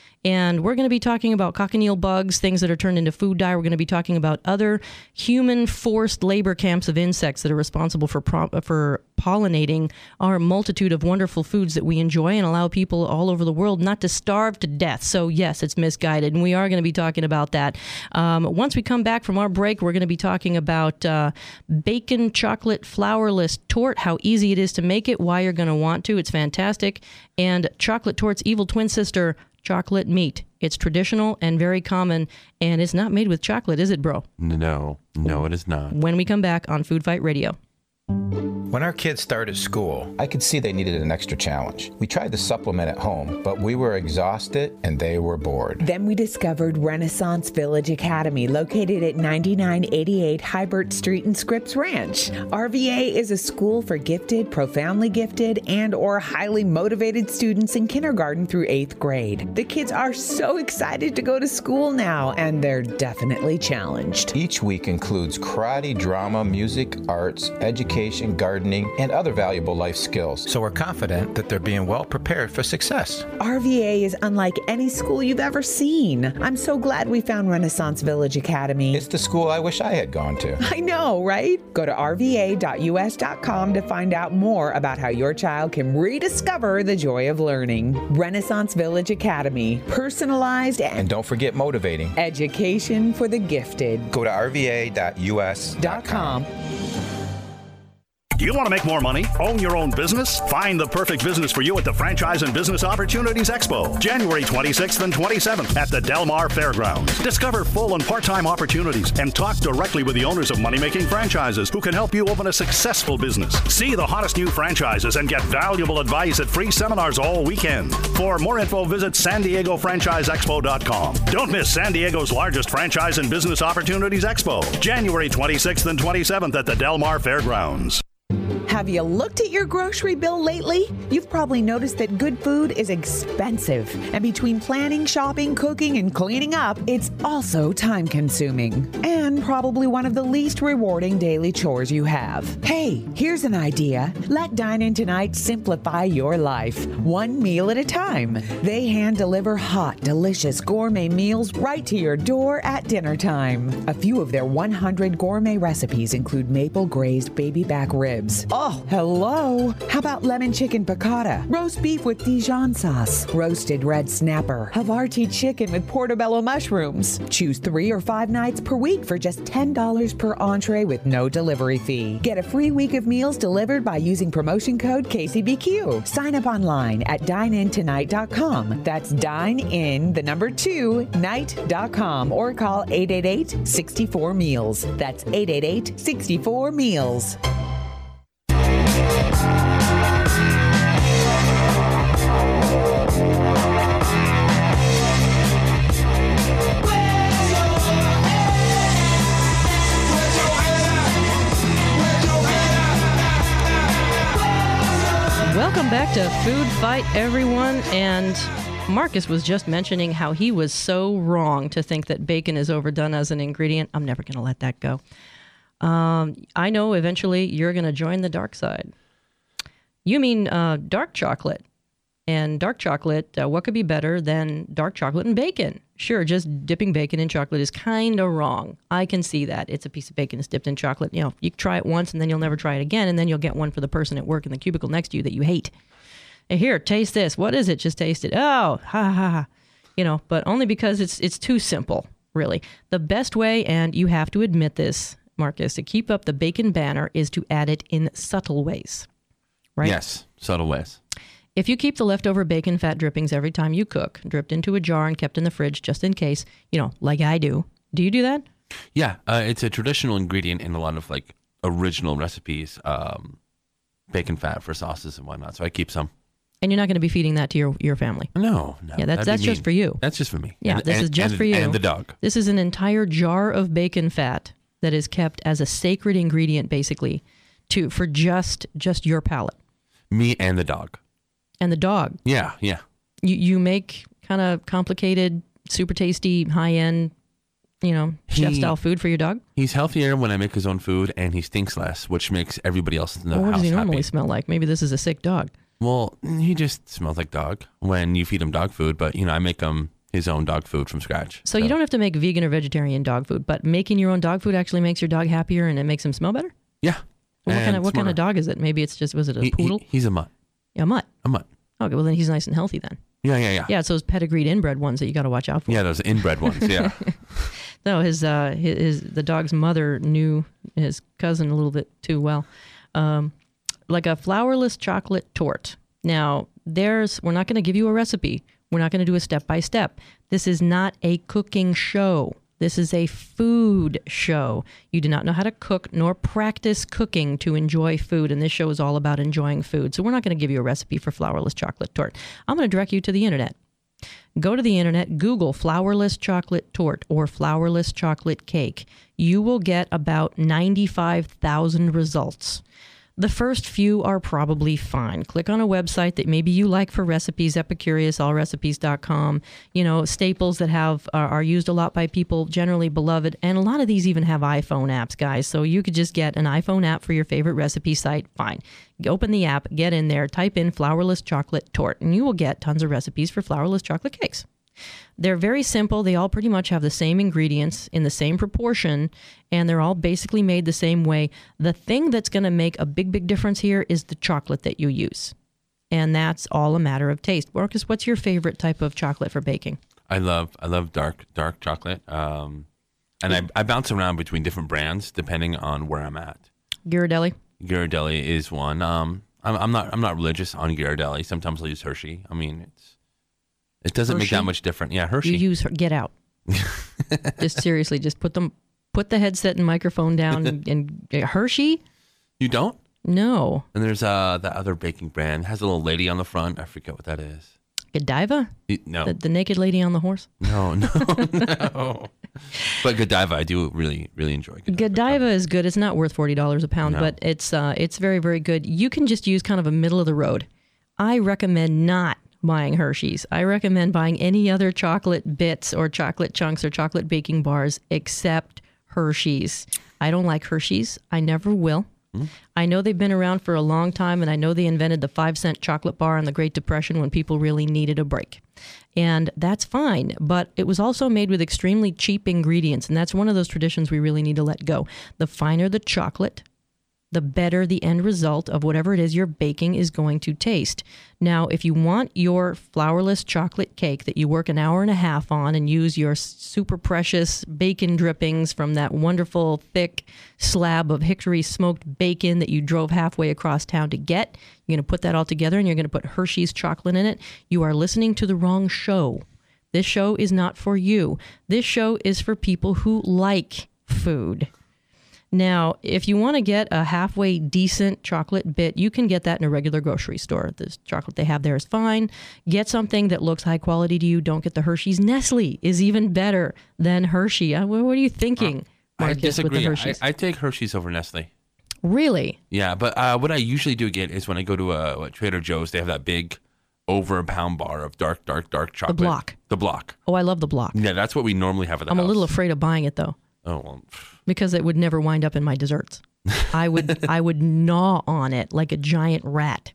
And we're going to be talking about cochineal bugs, things that are turned into food dye. We're going to be talking about other human forced labor camps of insects that are responsible for pollinating our multitude of wonderful foods that we enjoy and allow people all over the world not to starve to death. So yes, it's misguided, and we are going to be talking about that. Once we come back from our break, we're going to be talking about bacon chocolate flourless torte, how easy it is to make it, why you're going to want to. It's fantastic. And Chocolate Torte's evil twin sister, chocolate meat. It's traditional and very common, and it's not made with chocolate, is it, bro? No, it is not. When we come back on Food Fight Radio. When our kids started school, I could see they needed an extra challenge. We tried to supplement at home, but we were exhausted and they were bored. Then we discovered Renaissance Village Academy, located at 9988 Hybert Street in Scripps Ranch. RVA is a school for gifted, profoundly gifted, and or highly motivated students in kindergarten through 8th grade. The kids are so excited to go to school now, and they're definitely challenged. Each week includes karate, drama, music, arts, education, gardening, and other valuable life skills. So we're confident that they're being well prepared for success. RVA is unlike any school you've ever seen. I'm so glad we found Renaissance Village Academy. It's the school I wish I had gone to. I know, right? Go to rva.us.com to find out more about how your child can rediscover the joy of learning. Renaissance Village Academy. Personalized and don't forget motivating education for the gifted. Go to rva.us.com. Do you want to make more money? Own your own business? Find the perfect business for you at the Franchise and Business Opportunities Expo, January 26th and 27th at the Del Mar Fairgrounds. Discover full and part-time opportunities and talk directly with the owners of money-making franchises who can help you open a successful business. See the hottest new franchises and get valuable advice at free seminars all weekend. For more info, visit SanDiegoFranchiseExpo.com. Don't miss San Diego's largest Franchise and Business Opportunities Expo, January 26th and 27th at the Del Mar Fairgrounds. Have you looked at your grocery bill lately? You've probably noticed that good food is expensive. And between planning, shopping, cooking, and cleaning up, it's also time-consuming. And probably one of the least rewarding daily chores you have. Hey, here's an idea. Let Dine In Tonight simplify your life, one meal at a time. They hand-deliver hot, delicious gourmet meals right to your door at dinner time. A few of their 100 gourmet recipes include maple glazed baby back ribs. Oh, hello. How about lemon chicken piccata, roast beef with Dijon sauce, roasted red snapper, Havarti chicken with portobello mushrooms. Choose 3 or 5 nights per week for just $10 per entree with no delivery fee. Get a free week of meals delivered by using promotion code KCBQ. Sign up online at dineinTonight.com. That's dine-in, the number 2, night.com, or call 888-64-MEALS. That's 888-64-MEALS. Welcome back to Food Fight, everyone. And Marcus was just mentioning how he was so wrong to think that bacon is overdone as an ingredient. I'm never going to let that go. I know eventually you're going to join the dark side. You mean dark chocolate. And dark chocolate, what could be better than dark chocolate and bacon? Sure, just dipping bacon in chocolate is kind of wrong. I can see that. It's a piece of bacon that's dipped in chocolate. You know, you try it once and then you'll never try it again, and then you'll get one for the person at work in the cubicle next to you that you hate. And here, taste this. What is it? Just taste it. Oh, ha, ha, ha. You know, but only because it's too simple, really. The best way, and you have to admit this, Marcus, to keep up the bacon banner is to add it in subtle ways, right? Yes, subtle ways. If you keep the leftover bacon fat drippings every time you cook, dripped into a jar and kept in the fridge just in case, you know, like I do. Do you do that? Yeah, it's a traditional ingredient in a lot of like original recipes, bacon fat for sauces and whatnot. So I keep some. And you're not going to be feeding that to your family? No. Yeah, that's just for you. That's just for me. Yeah, this is just for you. And the dog. This is an entire jar of bacon fat that is kept as a sacred ingredient, basically, for just your palate. Me and the dog. And the dog. Yeah. You make kind of complicated, super tasty, high-end, chef-style food for your dog? He's healthier when I make his own food, and he stinks less, which makes everybody else in the house happy. What does he normally smell like? Maybe this is a sick dog. Well, he just smells like dog when you feed him dog food, but I make him his own dog food from scratch. So you don't have to make vegan or vegetarian dog food, but making your own dog food actually makes your dog happier and it makes him smell better? Yeah. Well, what kind of dog is it? Maybe it's just, was it a poodle? He's a mutt. Yeah, a mutt. A mutt. Okay, well then he's nice and healthy then. Yeah. Yeah, it's those pedigreed inbred ones that you got to watch out for. Yeah, those inbred ones, yeah. No, the dog's mother knew his cousin a little bit too well. Like a flourless chocolate torte. Now, we're not going to give you a recipe. We're not going to do a step-by-step. This is not a cooking show. This is a food show. You do not know how to cook nor practice cooking to enjoy food, and this show is all about enjoying food. So we're not going to give you a recipe for flourless chocolate torte. I'm going to direct you to the internet. Go to the internet, Google flourless chocolate torte or flourless chocolate cake. You will get about 95,000 results. The first few are probably fine. Click on a website that maybe you like for recipes, Epicurious, allrecipes.com, staples that are used a lot by people, generally beloved. And a lot of these even have iPhone apps, guys. So you could just get an iPhone app for your favorite recipe site. Fine. Open the app, get in there, type in flourless chocolate torte, and you will get tons of recipes for flourless chocolate cakes. They're very simple. They all pretty much have the same ingredients in the same proportion, and they're all basically made the same way. The thing that's going to make a big, big difference here is the chocolate that you use. And that's all a matter of taste. Marcus, what's your favorite type of chocolate for baking? I love dark chocolate. And I bounce around between different brands depending on where I'm at. Ghirardelli? Ghirardelli is one. I'm not religious on Ghirardelli. Sometimes I'll use Hershey. I mean, it doesn't make that much difference. Yeah, Hershey. You use Get Out. Just seriously, just put the headset and microphone down and Hershey. You don't? No. And there's that other baking brand. It has a little lady on the front. I forget what that is. Godiva? No. The naked lady on the horse? No. But Godiva, I do really, really enjoy Godiva is good. It's not worth $40 a pound, but it's very, very good. You can just use kind of a middle of the road. I recommend not buying Hershey's. I recommend buying any other chocolate bits or chocolate chunks or chocolate baking bars except Hershey's. I don't like Hershey's. I never will. I know they've been around for a long time, and I know they invented the 5-cent chocolate bar in the Great Depression when people really needed a break. And that's fine, but it was also made with extremely cheap ingredients, and that's one of those traditions we really need to let go. The finer the chocolate, the better the end result of whatever it is you're baking is going to taste. Now, if you want your flourless chocolate cake that you work an hour and a half on and use your super precious bacon drippings from that wonderful thick slab of hickory smoked bacon that you drove halfway across town to get, you're going to put that all together and you're going to put Hershey's chocolate in it. You are listening to the wrong show. This show is not for you. This show is for people who like food. Now, if you want to get a halfway decent chocolate bit, you can get that in a regular grocery store. The chocolate they have there is fine. Get something that looks high quality to you. Don't get the Hershey's. Nestle is even better than Hershey. What are you thinking, Marcus, I disagree. with the Hershey's? I take Hershey's over Nestle. Really? Yeah, but what I usually do get is when I go to Trader Joe's, they have that big over a pound bar of dark chocolate. The block. The block. Oh, I love the block. Yeah, that's what we normally have at the house. I'm a little afraid of buying it, though. Oh, well. Because it would never wind up in my desserts. I would gnaw on it like a giant rat.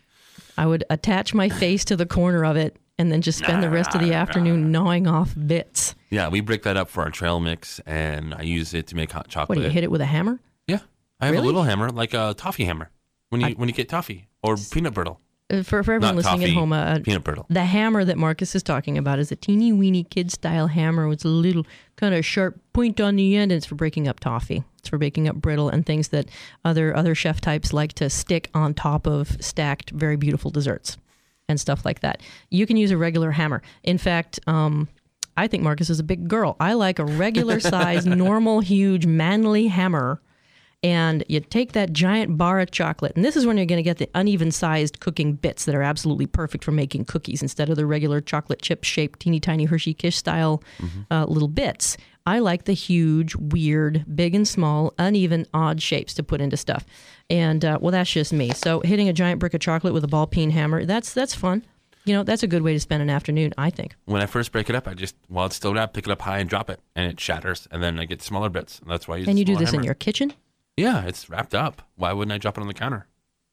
I would attach my face to the corner of it and then just spend the rest of the afternoon gnawing off bits. Yeah, we break that up for our trail mix, and I use it to make hot chocolate. What, do you hit it with a hammer? Yeah. I have Really? a little hammer, like a toffee hammer, when you get toffee or peanut brittle. For everyone Not listening toffee, at home, peanut brittle. The hammer that Marcus is talking about is a teeny weeny kid-style hammer with a little kind of sharp point on the end, and it's for breaking up toffee. It's for breaking up brittle and things that other chef types like to stick on top of stacked, very beautiful desserts and stuff like that. You can use a regular hammer. In fact, I think Marcus is a big girl. I like a regular size, normal, huge, manly hammer. And you take that giant bar of chocolate, and this is when you're going to get the uneven-sized cooking bits that are absolutely perfect for making cookies instead of the regular chocolate chip-shaped, teeny tiny Hershey Kiss-style little bits. I like the huge, weird, big and small, uneven, odd shapes to put into stuff. And, well, that's just me. So hitting a giant brick of chocolate with a ball-peen hammer, that's fun. You know, that's a good way to spend an afternoon, I think. When I first break it up, while it's still wrapped, pick it up high and drop it, and it shatters, and then I get smaller bits. And that's why I use And you do smaller this hammer. in your kitchen? Yeah, it's wrapped up. Why wouldn't I drop it on the counter?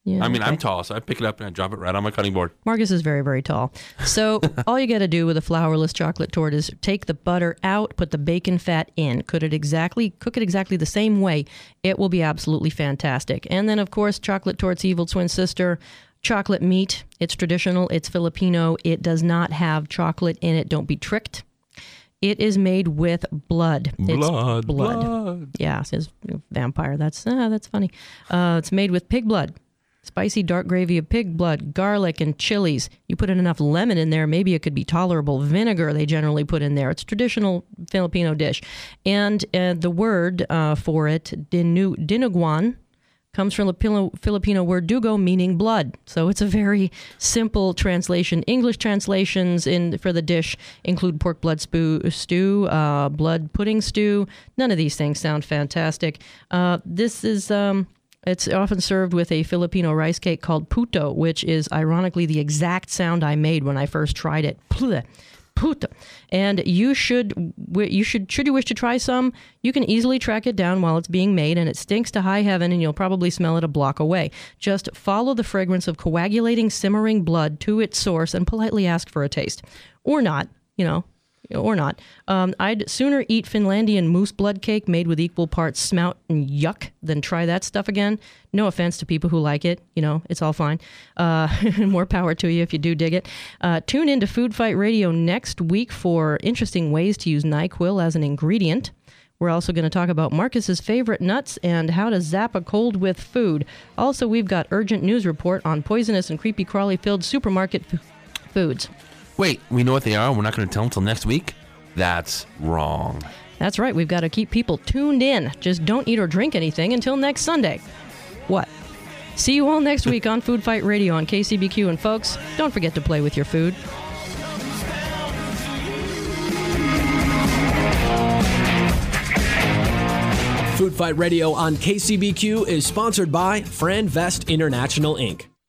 Yeah, I mean, okay. I'm tall, so I pick it up and I drop it right on my cutting board. Marcus is very, very tall. So all you got to do with a flourless chocolate torte is take the butter out, put the bacon fat in, cook it exactly the same way. It will be absolutely fantastic. And then, of course, chocolate torte's evil twin sister, chocolate meat. It's traditional. It's Filipino. It does not have chocolate in it. Don't be tricked. It is made with blood. It's blood. Yeah, it says vampire. That's funny. It's made with pig blood. Spicy dark gravy of pig blood, garlic, and chilies. You put in enough lemon in there, maybe it could be tolerable. Vinegar they generally put in there. It's a traditional Filipino dish. And the word for it, dinuguan, comes from the Filipino word dugo, meaning blood. So it's a very simple translation. English translations for the dish include pork blood stew, blood pudding stew. None of these things sound fantastic. This is... It's often served with a Filipino rice cake called puto, which is ironically the exact sound I made when I first tried it. Puto. And should you wish to try some, you can easily track it down while it's being made, and it stinks to high heaven, and you'll probably smell it a block away. Just follow the fragrance of coagulating, simmering blood to its source and politely ask for a taste. Or not, or not. I'd sooner eat Finlandian moose blood cake made with equal parts smout and yuck than try that stuff again. No offense to people who like it. It's all fine. More power to you if you do dig it. Tune into Food Fight Radio next week for interesting ways to use NyQuil as an ingredient. We're also going to talk about Marcus's favorite nuts and how to zap a cold with food. Also, we've got urgent news report on poisonous and creepy crawly-filled supermarket foods. Wait, we know what they are? We're not going to tell them until next week? That's wrong. That's right. We've got to keep people tuned in. Just don't eat or drink anything until next Sunday. What? See you all next week on Food Fight Radio on KCBQ. And folks, don't forget to play with your food. Food Fight Radio on KCBQ is sponsored by Fran Vest International, Inc.